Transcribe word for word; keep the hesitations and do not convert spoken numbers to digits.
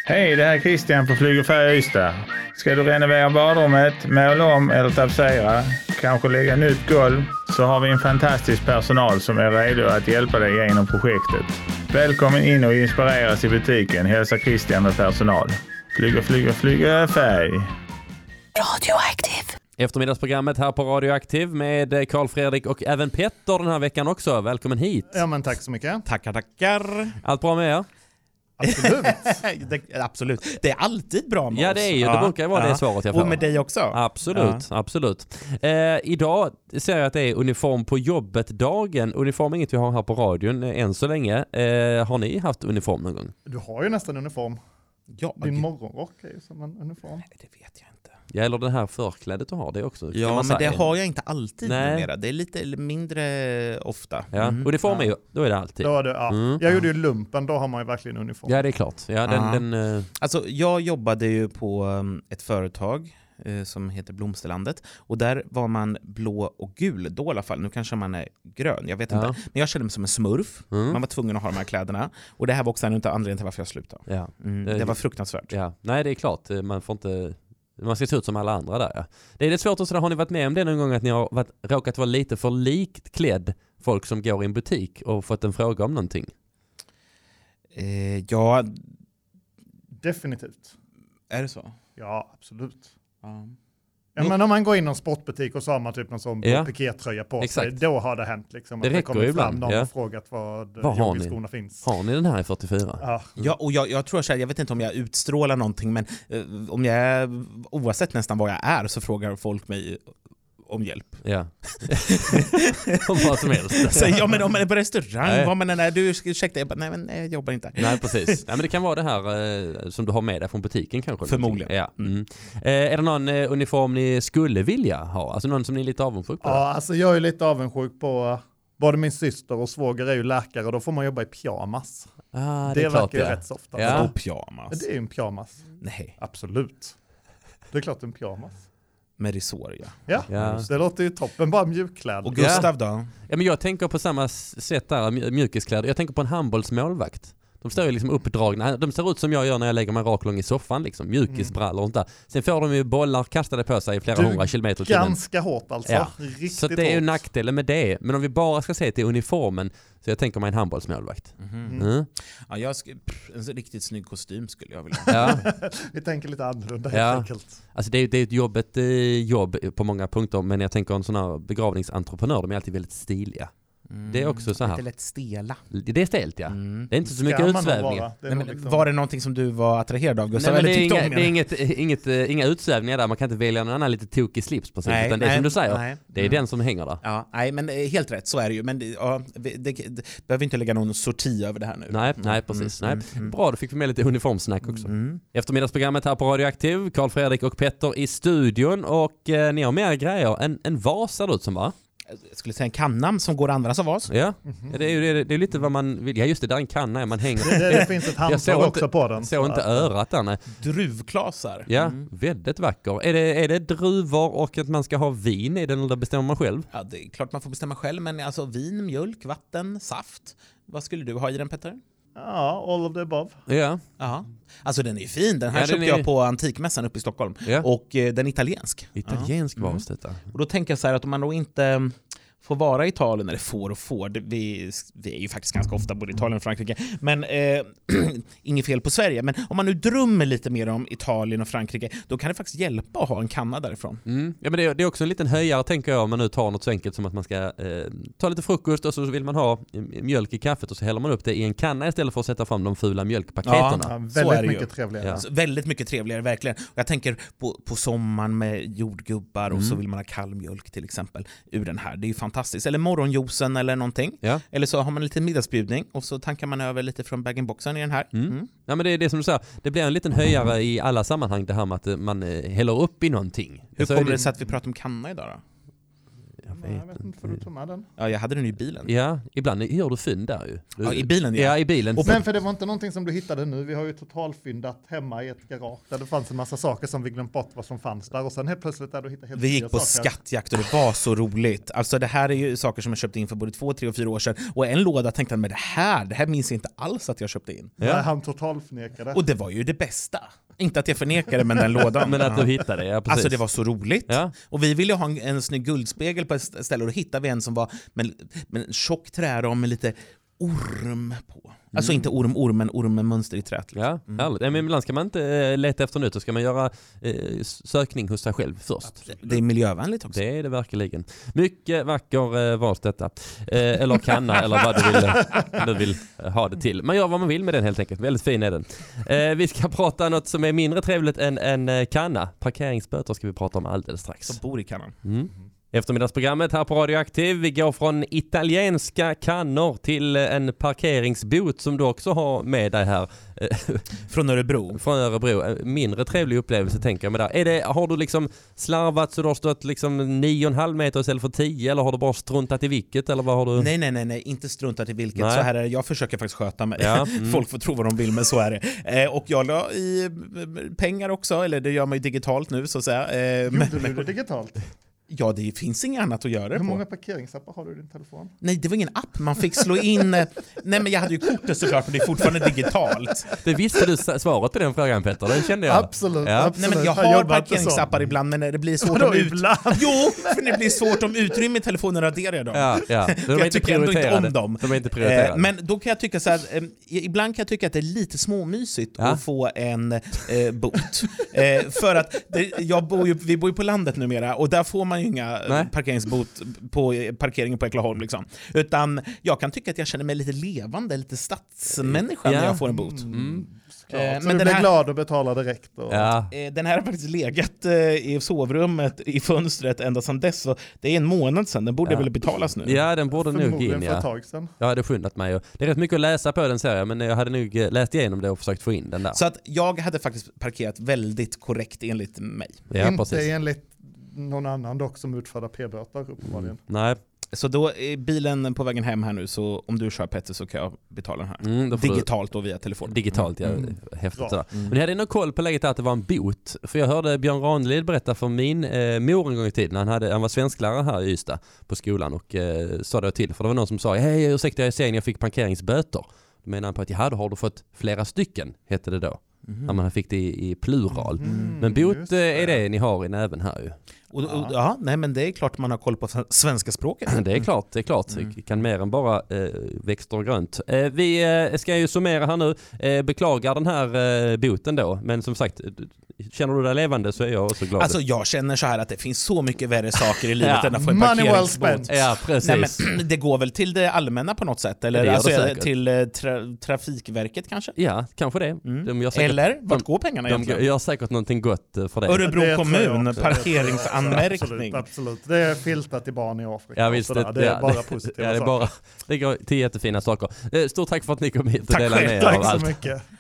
Hej, det här är Christian på Flyg och Färg Ystad. Ska du renovera badrummet, måla om eller tapetsera, kanske lägga nytt golv, så har vi en fantastisk personal som är redo att hjälpa dig genom projektet. Välkommen in och inspireras i butiken, hälsa Christian med personal. Flyg och flyg och flyg och färg. Radioaktiv. Eftermiddagsprogrammet här på Radioaktiv med Carl Fredrik och även Petter den här veckan också. Välkommen hit. Ja, men tack så mycket. Tackar, tackar. Allt bra med er? Absolut. det, absolut. Det är alltid bra med Ja, oss. det är ju. Det brukar ju vara ja. det svaret jag får. Och med dig också. Absolut, ja. absolut. Eh, idag ser jag att det är uniform på jobbet-dagen. Uniform är inget vi har här på radion eh, än så länge. Eh, har ni haft uniform någon gång? Du har ju nästan uniform. Ja, Din okay. morgonrock är ju som en uniform. Nej, det vet jag inte. Ja, eller den här förklädet du har, det också. Ja, man men säga. det har jag inte alltid Nej. numera. Det är lite mindre ofta. Ja, Mm. uniform är ju, Ja. då är det alltid. Då är det, ja. Mm. Jag gjorde ju lumpen, då har man ju verkligen uniform. Ja, det är klart. Ja, den, Ja. den, eh, Alltså, jag jobbade ju på um, ett företag eh, som heter Blomsterlandet. Och där var man blå och gul då i alla fall. Nu kanske man är grön, jag vet Ja. inte. Men jag kände mig som en smurf. Mm. Man var tvungen att ha de här kläderna. Och det här var också en av anledningen till varför jag slutade. ja. Mm. Eh, Det var fruktansvärt. Ja, nej det är klart. Man får inte... Man ska se ut som alla andra där. Ja. Det är lite svårt att säga, har ni varit med om det någon gång att ni har varit, råkat vara lite för likt klädd folk som går i en butik och fått en fråga om någonting? Eh, ja, Definitivt. är det så? Ja, absolut. Ja. Ja, men om man går in i en sportbutik och så har man typ någon sån Ja. pikétröja på Exakt. sig, då har det hänt liksom. Det Att det räcker kommer ju fram ibland, någon ja. och frågat vad, Vad har ni? joggingskorna finns. Har ni den här i fyrtiofyra? Ja. Ja, och jag, jag tror så här, jag vet inte om jag utstrålar någonting, men eh, om jag är, oavsett nästan vad jag är, så frågar folk mig om hjälp. Ja. Om vad som helst. Så, ja, men om man är på restaurang, Nej. vad man än är, du, ursäkta, jag bara, nej, men nej, jag jobbar inte. Nej, precis. Nej, men det kan vara det här eh, som du har med dig från butiken kanske. Förmodligen. Ja. Mm. Eh, är det någon eh, uniform ni skulle vilja ha? Alltså någon som ni är lite avundsjuk på? Ja, alltså jag är lite avundsjuk på både min syster och svåger är ju läkare och då får man jobba i pyjamas. Ah, det Det, är klart verkar ju det. rätt så ofta. Ja. Och pyjamas. Det är ju en pyjamas. Nej, Absolut. Det är klart en pyjamas. med resår, ja. Ja, Ja. det låter ju toppen. Bara mjukkläder. Och Gustav då? Ja, men jag tänker på samma sätt där, mj- mjukiskläder. Jag tänker på en handbollsmålvakt. De står ju liksom uppdragna. De ser ut som jag gör när jag lägger mig raklång i soffan liksom. Mjukisbrallor och sånt där. Sen får de ju bollar kastade på sig i flera Du, hundra kilometer i timmen. Ganska hårt alltså. Ja. Riktigt Så det är ju hårt. nackdelen med det. Men om vi bara ska se till uniformen, så jag tänker mig en handbollsmålvakt. Mhm. Mm. Ja, jag sk- pff, en så riktigt snygg kostym skulle jag vilja. Ja. Vi tänker lite annorlunda Ja. helt enkelt. Alltså det är, det är ett jobbet, eh, jobb på många punkter, men jag tänker en sån här begravningsentreprenör, de är alltid väldigt stiliga. Mm. Det är också så här. Lite lätt stela. Det är stelt, ja. Mm. Det är inte så Ska mycket man nog utsvävningar. vara. Det är Nej, nog men, liksom- var det någonting som du var attraherad av, Gustav? Nej, men det, eller är tyckte inga, om det är det? inget, inget, eh, inga utsvävningar där. Man kan inte välja någon annan lite tokig slips precis. Nej, utan det är nej, som du säger, nej. det är Mm. den som hänger där. Ja, nej, men eh, helt rätt, så är det ju. Men det, ja, det, det, det behöver inte lägga någon sorti över det här nu. Nej, nej Mm, precis. mm, nej. mm, Bra, då fick vi med lite uniformsnack också. Mm. Eftermiddagsprogrammet här på Radioaktiv. Carl Fredrik och Petter i studion. Och eh, ni har mer grejer. En, en vas ser det ut som, va? Jag skulle säga en kanna som går andra som vas. Ja, ja det, är ju, det, är, det är lite vad man vill. Ja just det, där är en kanna man hänger. Det, det, det finns ett Jag såg handtag inte- också på den. Såg inte örat där, nej. Druvklasar. Ja, Mm. väldigt vacker. Är det, är det druvor och att man ska ha vin i den, eller bestämmer man själv? Ja, det är klart man får bestämma själv, men alltså vin, mjölk, vatten, saft. Vad skulle du ha i den, Petter? Ja, all of the above. Ja. Ja. Alltså den är fin. Den här Ja, den köpte är- jag på Antikmässan uppe i Stockholm. Ja. Och eh, den är italiensk. Italiensk Ja. vas detta. Och då tänker jag så här att om man då inte får vara i Italien, eller får och får, det, vi, vi är ju faktiskt ganska ofta både i Italien och Frankrike, men eh, inget fel på Sverige, men om man nu drömmer lite mer om Italien och Frankrike, då kan det faktiskt hjälpa att ha en kanna därifrån. Mm. Ja, men det är, det är också en liten höjare tänker jag, om man nu tar något så enkelt som att man ska eh, ta lite frukost och så vill man ha eh, mjölk i kaffet och så häller man upp det i en kanna istället för att sätta fram de fula mjölkpaketerna. Ja, Så är väldigt det ju. mycket trevligare. Ja. Så väldigt mycket trevligare, verkligen. Och jag tänker på, på sommaren med jordgubbar och Mm. så vill man ha kall mjölk till exempel ur den här. Det är ju fantastiskt. Eller morgonjuicen eller någonting. Ja. Eller så har man lite middagsbjudning och så tankar man över lite från bag-in-boxen i den här. Mm. Mm. Ja, men det är det som du säger, det blir en liten höjare i alla sammanhang det här med att eh, man eh, häller upp i någonting. Hur Så är kommer det sig att vi pratar om kanna idag då? Jag Nej, jag vet inte, får du ta med den? Ja, jag hade den i bilen. Ja, ibland gör du fynd där ju. Du, Ja, i bilen, ja. Ja, i bilen. Och men för det var inte någonting som du hittade nu. Vi har ju totalfyndat hemma i ett garage där det fanns en massa saker som vi glömt bort vad som fanns där. Och sen helt plötsligt där du hittade helt Vi gick nya på saker. skattjakt och det var så roligt. Alltså det här är ju saker som jag köpte in för både två, tre och fyra år sedan. Och en låda tänkte jag, men det här, det här minns jag inte alls att jag köpte in. Ja. Nej, han totalförnekade. Och det var ju det bästa. Inte att jag förnekade, men den lådan. Men att du hittade det, ja precis. Alltså det var så roligt. Ja. Och vi ville ha en, en snygg guldspegel på ett ställe och då hittade vi en som var med, med en tjock träram med lite orm på. Alltså inte orm, orm, men orm med mönster i trät. Liksom. Ja, mm. härligt. Men ibland ska man inte äh, leta efter nytt, då ska man göra äh, sökning hos sig själv först. Det är miljövänligt också. Det är det verkligen. Mycket vacker äh, vars detta. Äh, eller kanna, eller vad du vill, du vill äh, ha det till. Man gör vad man vill med den helt enkelt. Väldigt fin är den. Äh, vi ska prata något som är mindre trevligt än en kanna. Parkeringsböter ska vi prata om alldeles strax. Som bor i kannan. Mm. Eftermiddagsprogrammet här på Radioaktiv. Vi går från italienska kannor till en parkeringsbot som du också har med dig här. Från Örebro. Från Örebro. Mindre trevlig upplevelse tänker jag med där. Är det, har du liksom slarvat så du har stått liksom nio och en halv meter istället för tio, eller har du bara struntat i vilket, eller vad har du? Nej, nej, nej, nej. Inte struntat i vilket. Nej. Så här är det. Jag försöker faktiskt sköta mig. Ja, mm. Folk får tro vad de vill, men så är det. Eh, och jag la i pengar också, eller det gör man ju digitalt nu så att säga. Eh, Gjorde men, du det digitalt? Ja, det finns inget annat att göra det Hur på. många parkeringsappar har du i din telefon? Nej, det var ingen app. Man fick slå in... Nej, men jag hade ju kortet såklart, men det är fortfarande digitalt. Det visste du svaret på den frågan, Petter. Det kände jag. Absolut, Ja. absolut. Nej, men jag Jag har jobbar inte parkeringsappar så. ibland, men det blir svårt Vadå om ut... ibland? Jo, för det blir svårt om utrymme i telefonen raderar jag dem. Ja, ja. De är Jag inte tycker ändå inte prioriterade. om dem. De är inte prioriterade. Eh, men då kan jag tycka så här, eh, ibland kan jag tycka att det är lite småmysigt Ja. att få en eh, bot. Eh, för att det, jag bor ju, vi bor ju på landet numera och där får man ju inga Nej. parkeringsbot på eh, parkeringen på Eklaholm liksom. Utan jag kan tycka att jag känner mig lite levande, lite stadsmänniska Ja. när jag får en bot. Mm. Klart. Eh, Så men du den blir här- glad och betalar direkt. Och... Ja. Eh, Den här har faktiskt legat eh, i sovrummet, i fönstret ända sedan dess. Så det är en månad sedan, den borde Ja. väl betalas nu. Ja, den borde nog Förmodligen in, för ja. ett tag sedan. Jag hade skyndat mig. Det är rätt mycket att läsa på den, ser jag, men jag hade nog eh, läst igenom det och försökt få in den där. Så att jag hade faktiskt parkerat väldigt korrekt enligt mig. Ja, Inte precis. enligt någon annan dock som utfärdar p-böter uppenbarligen. Nej. Så då är bilen på vägen hem här nu, så om du kör Petter så kan jag betala den här. Mm, då får du- Digitalt och via telefon. Digitalt, ja. Mm. Häftigt Bra. sådär. Men jag hade nog koll på läget där att det var en bot. För jag hörde Björn Ranelid berätta för min eh, mor en gång i tiden. Han, hade, han var svensklärare här i Ystad på skolan och eh, sa det till. För det var någon som sa, hej ursäkta jag är sen, jag fick parkeringsböter. Då menar han på att ja, då har du fått flera stycken, hette det då. Mhm. När man fick det i, i plural. Mm, Men bot just eh, är det ni har i näven här ju. Och, och, ja, nej men det är klart man har koll på svenska språket. Det är klart, det är klart. Vi kan mer än bara eh, växter och grönt. Eh, vi eh, ska ju summera här nu. Eh, beklagar den här eh, boten då. Men som sagt, känner du dig levande så är jag också glad. Alltså jag känner så här att det finns så mycket värre saker i livet Ja. än att få en Money well parkeringsbot. spent. ja, precis. Nej, men det går väl till det allmänna på något sätt? Eller Det gör det alltså, säkert. till eh, tra Trafikverket kanske? Ja, kanske det. Mm. De gör säkert, Eller, vart de- går pengarna de egentligen? gör säkert någonting gott eh, för det. Örebro Det tror jag kommun, också. parkeringsanmärkning. Absolut, absolut. Det är filtat till barn i Afrika. Ja, och visst, sådär. det, det är ja, bara det- positiva ja, det är saker. bara, det går till jättefina saker. Eh, Stort tack för att ni kom hit och Tack delade själv. med er av Tack så allt. mycket.